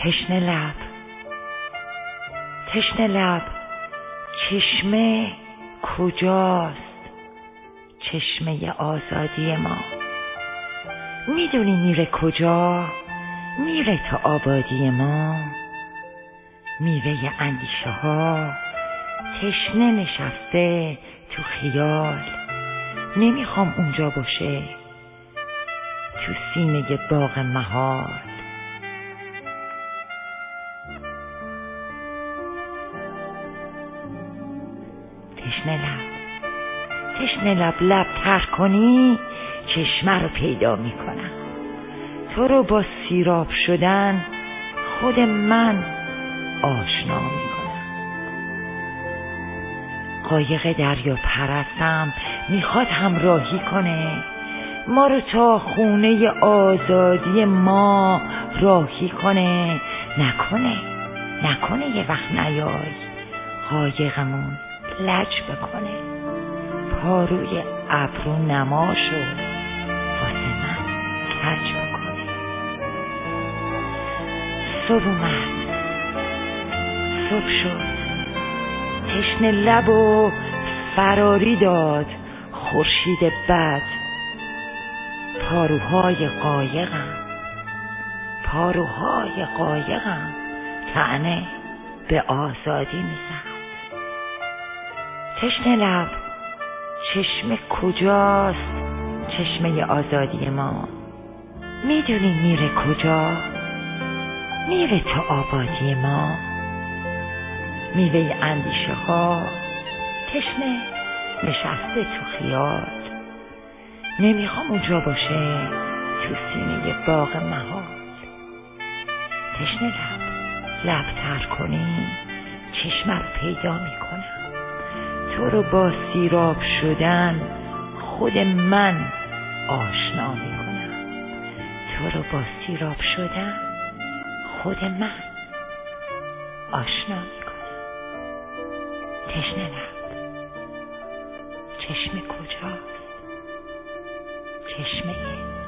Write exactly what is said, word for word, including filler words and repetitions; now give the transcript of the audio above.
تشنه لب، تشنه لب، چشمه کجاست؟ چشمه آزادی ما. میدونی میره کجا؟ میره تا آبادی ما. میوه اندیشه ها تشنه نشسته تو خیال. نمیخوام اونجا باشه، تو سینه باغ محال. تشنه لب، تشنه لب، لب تر کنی چشمه رو پیدا میکنم. تو رو با سیراب شدن خود من آشنا میکنم. قایق دریا پرستم میخواد همراهی کنه ما رو تا خونه آزادی ما راهی کنه. نکنه نکنه یه وقت نیای قایقمون لج بکنه. پاروی ابرو نماشو واسه من کج بکنه. صبح اومد، صبح شد، تشنه لب و فراری داد خورشید بد. پاروهای قایقم، پاروهای قایقم طعنه به آزادی میزد. تشنه لب، چشمه کجاست؟ چشمه آزادی ما. میدونی میره کجا؟ میره تا آبادی ما. میوه اندیشه ها تشنه نشسته تو خیال. نمیخوام اونجا باشه، تو سینه باغ محال. تشنه لب، لب تر کنی چشمه رو پیدا میکنم. تو رو با سیراب شدن خود من آشنا میکنم. تو رو با سیراب شدن خود من آشنا میکنم. تشنه لب، چشمه کجاست؟ چشمه